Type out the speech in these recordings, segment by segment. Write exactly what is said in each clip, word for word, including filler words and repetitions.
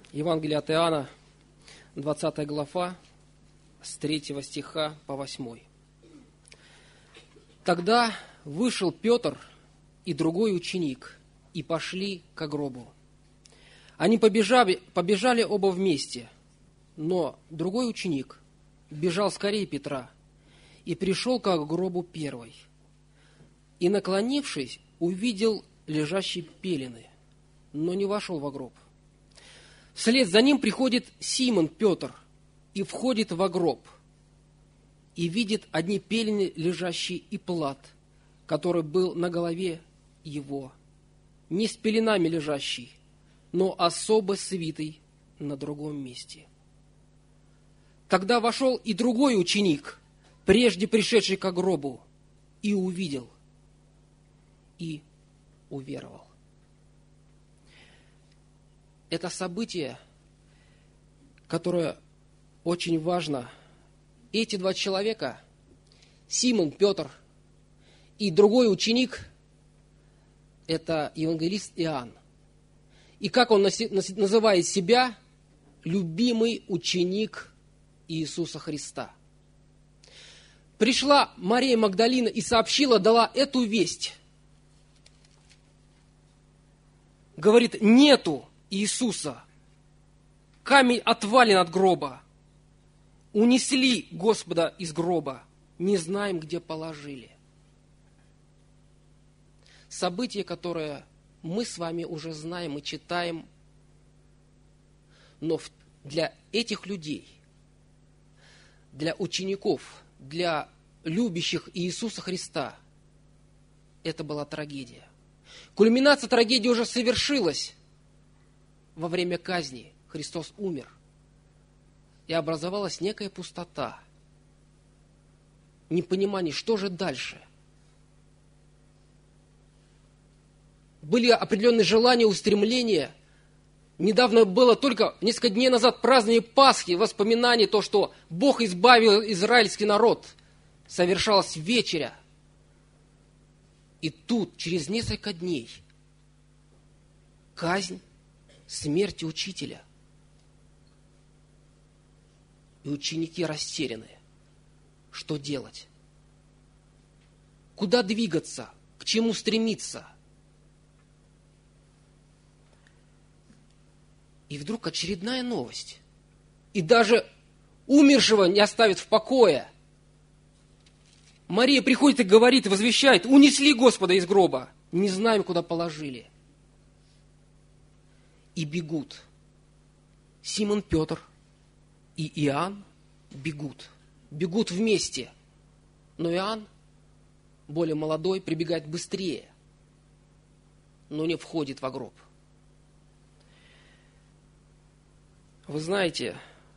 Евангелие от Иоанна, двадцатая глава, с третьего стиха по восьмой. Тогда вышел Петр и другой ученик, и пошли к гробу. Они побежали, побежали оба вместе, но другой ученик бежал скорее Петра и пришел к гробу первый. И, наклонившись, увидел лежащие пелены, но не вошел во гроб. Вслед за ним приходит Симон Петр и входит во гроб, и видит одни пелены лежащие и плат, который был на голове его, не с пеленами лежащий, но особо свитый на другом месте. Тогда вошел и другой ученик, прежде пришедший к гробу, и увидел, и уверовал. Это событие, которое очень важно. Эти два человека, Симон Петр и другой ученик, это евангелист Иоанн. И как он называет себя? Любимый ученик Иисуса Христа. Пришла Мария Магдалина и сообщила, дала эту весть. Говорит, нету Иисуса. Камень отвален от гроба. Унесли Господа из гроба. Не знаем, где положили. Событие, которое мы с вами уже знаем и читаем, но для этих людей, для учеников, для любящих Иисуса Христа, это была трагедия. Кульминация трагедии уже совершилась. Во время казни Христос умер, и образовалась некая пустота, непонимание, что же дальше. Были определенные желания, устремления. Недавно было только несколько дней назад празднование Пасхи, воспоминание, то, что Бог избавил израильский народ. Совершалась вечеря. И тут, через несколько дней, казнь, смерть учителя. И ученики растеряны. Что делать? Куда двигаться? К чему стремиться? И вдруг очередная новость. И даже умершего не оставит в покое. Мария приходит и говорит, возвещает, унесли Господа из гроба. Не знаем, куда положили. И бегут. Симон Петр и Иоанн бегут. Бегут вместе. Но Иоанн, более молодой, прибегает быстрее, но не входит во гроб. Вы знаете,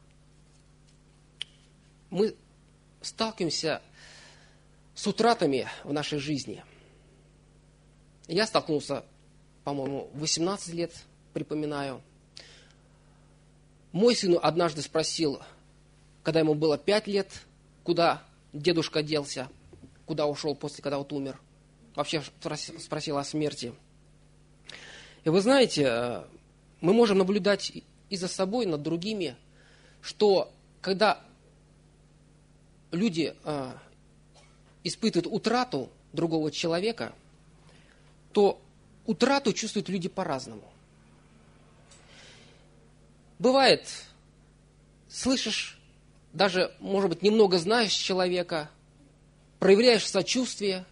мы сталкиваемся с утратами в нашей жизни. Я столкнулся, по-моему, в восемнадцать лет, припоминаю. Мой сын однажды спросил, когда ему было пять лет, куда дедушка делся, куда ушел после, когда вот умер. Вообще спросил о смерти. И вы знаете, мы можем наблюдать и за собой, над другими, что когда люди э, испытывают утрату другого человека, то утрату чувствуют люди по-разному. Бывает, слышишь, даже, может быть, немного знаешь человека, проявляешь сочувствие,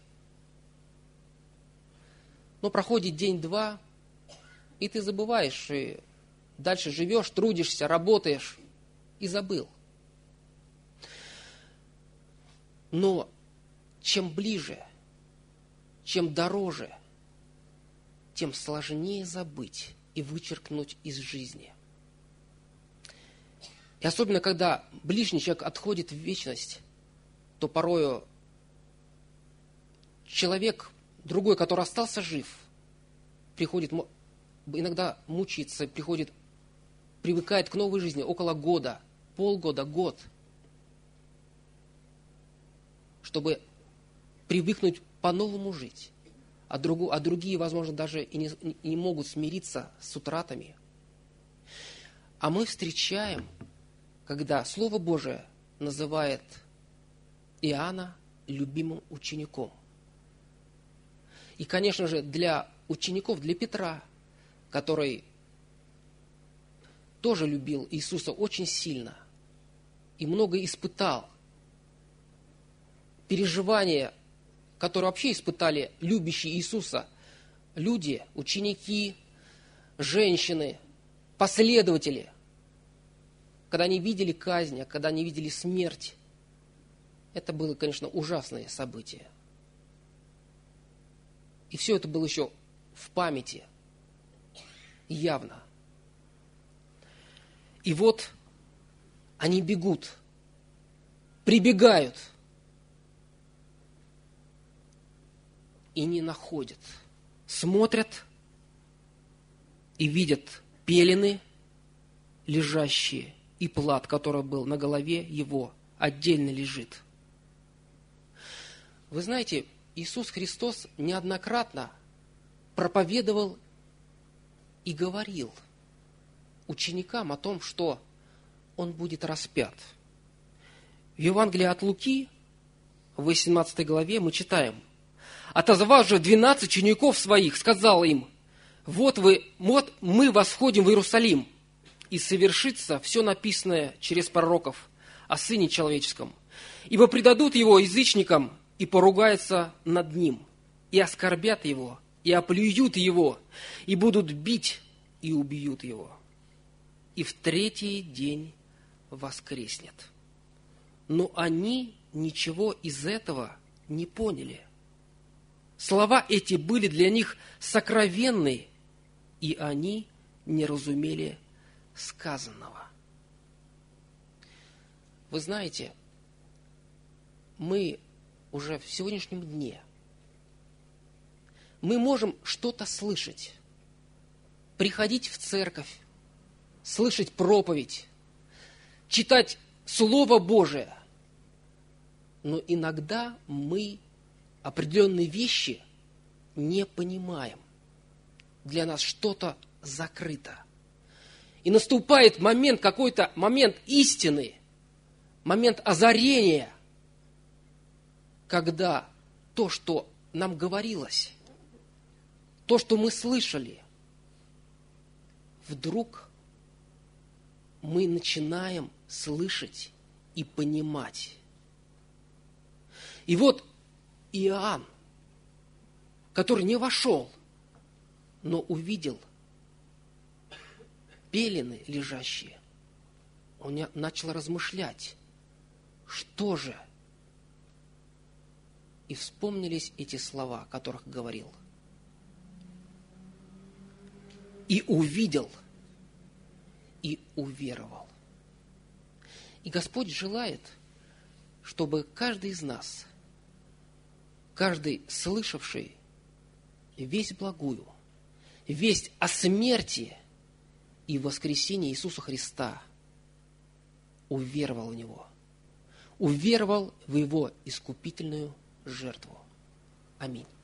но проходит день-два, и ты забываешь, и дальше живешь, трудишься, работаешь, и забыл. Но чем ближе, чем дороже, тем сложнее забыть и вычеркнуть из жизни. И особенно, когда ближний человек отходит в вечность, то порою человек, другой, который остался жив, приходит, иногда мучается, приходит, привыкает к новой жизни около года, полгода, год, чтобы привыкнуть по-новому жить. А, другу, а другие, возможно, даже и не, и не могут смириться с утратами. А мы встречаем, когда Слово Божие называет Иоанна любимым учеником. И, конечно же, для учеников, для Петра, который тоже любил Иисуса очень сильно и много испытал, переживания, которые вообще испытали любящие Иисуса люди, ученики, женщины, последователи, когда они видели казнь, когда они видели смерть, это было, конечно, ужасное событие. И все это было еще в памяти, явно. И вот они бегут, прибегают и не находят. Смотрят и видят пелены лежащие, и плат, который был на голове его, отдельно лежит. Вы знаете, Иисус Христос неоднократно проповедовал и говорил ученикам о том, что Он будет распят. В Евангелии от Луки, в восемнадцатой главе, мы читаем: «Отозвав же двенадцать учеников своих, сказал им: вот, вы, вот мы восходим в Иерусалим, и совершится все написанное через пророков о Сыне Человеческом. Ибо предадут Его язычникам, и поругаются над Ним, и оскорбят Его, и оплюют Его, и будут бить, и убьют Его. И в третий день воскреснет». Но они ничего из этого не поняли. Слова эти были для них сокровенны, и они не разумели сказанного. Вы знаете, мы уже в сегодняшнем дне, мы можем что-то слышать, приходить в церковь, слышать проповедь, читать Слово Божие, но иногда мы определенные вещи не понимаем. Для нас что-то закрыто. И наступает момент, какой-то момент истины, момент озарения, когда то, что нам говорилось, то, что мы слышали, вдруг мы начинаем слышать и понимать. И вот Иоанн, который не вошел, но увидел пелены лежащие, он начал размышлять, что же? И вспомнились эти слова, о которых говорил. И увидел, и уверовал. И Господь желает, чтобы каждый из нас, каждый слышавший весть благую, весть о смерти и воскресении Иисуса Христа, уверовал в Него, уверовал в Его искупительную жертву. Аминь.